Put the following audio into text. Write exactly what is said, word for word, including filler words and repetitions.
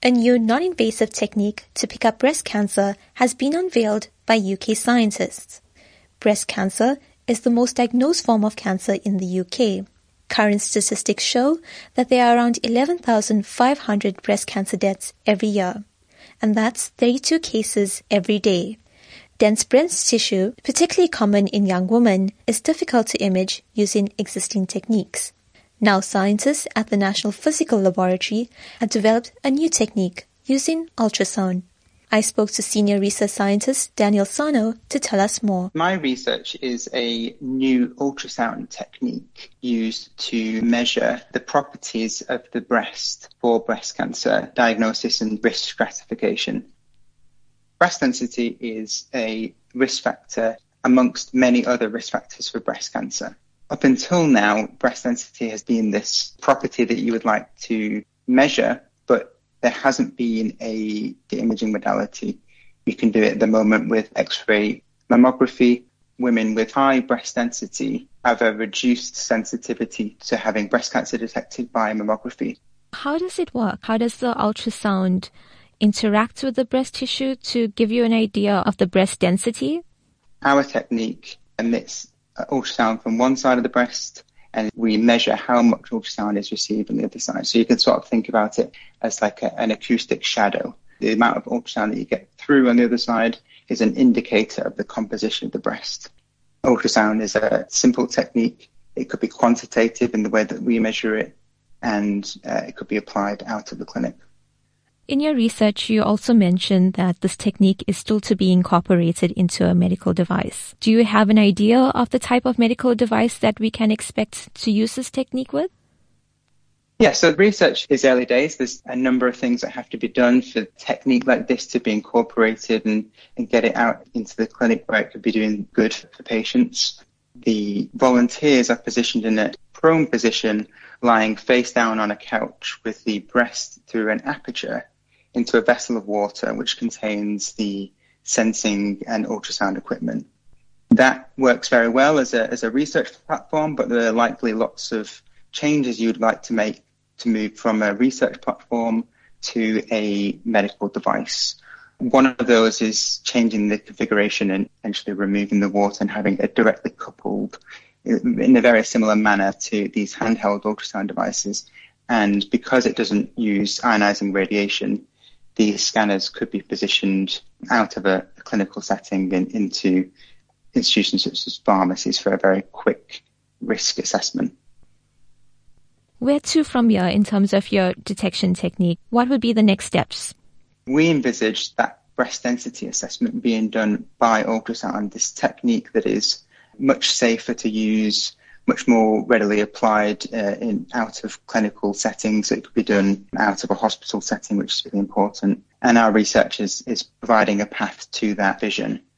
A new non-invasive technique to pick up breast cancer has been unveiled by U K scientists. Breast cancer is the most diagnosed form of cancer in the U K. Current statistics show that there are around eleven thousand five hundred breast cancer deaths every year, and that's thirty-two cases every day. Dense breast tissue, particularly common in young women, is difficult to image using existing techniques. Now scientists at the National Physical Laboratory have developed a new technique using ultrasound. I spoke to senior research scientist Daniel Sano to tell us more. My research is a new ultrasound technique used to measure the properties of the breast for breast cancer diagnosis and risk stratification. Breast density is a risk factor amongst many other risk factors for breast cancer. Up until now, breast density has been this property that you would like to measure, but there hasn't been a imaging modality. You can do it at the moment with X-ray mammography. Women with high breast density have a reduced sensitivity to having breast cancer detected by mammography. How does it work? How does the ultrasound interact with the breast tissue to give you an idea of the breast density? Our technique emits ultrasound from one side of the breast, and we measure how much ultrasound is received on the other side. So you can sort of think about it as like a, an acoustic shadow. The amount of ultrasound that you get through on the other side is an indicator of the composition of the breast. Ultrasound is a simple technique. It could be quantitative in the way that we measure it, and uh, it could be applied out of the clinic. In your research, you also mentioned that this technique is still to be incorporated into a medical device. Do you have an idea of the type of medical device that we can expect to use this technique with? Yeah, so research is early days. There's a number of things that have to be done for a technique like this to be incorporated and, and get it out into the clinic where it could be doing good for patients. The volunteers are positioned in a prone position, lying face down on a couch with the breast through an aperture into a vessel of water which contains the sensing and ultrasound equipment. That works very well as a, as a research platform, but there are likely lots of changes you'd like to make to move from a research platform to a medical device. One of those is changing the configuration and essentially removing the water and having it directly coupled in a very similar manner to these handheld ultrasound devices. And because it doesn't use ionizing radiation, these scanners could be positioned out of a, a clinical setting and into institutions such as pharmacies for a very quick risk assessment. Where to from here in terms of your detection technique? What would be the next steps? We envisage that breast density assessment being done by ultrasound, this technique that is much safer to use, much more readily applied uh, in out of clinical settings. It could be done out of a hospital setting, which is really important. And our research is, is providing a path to that vision.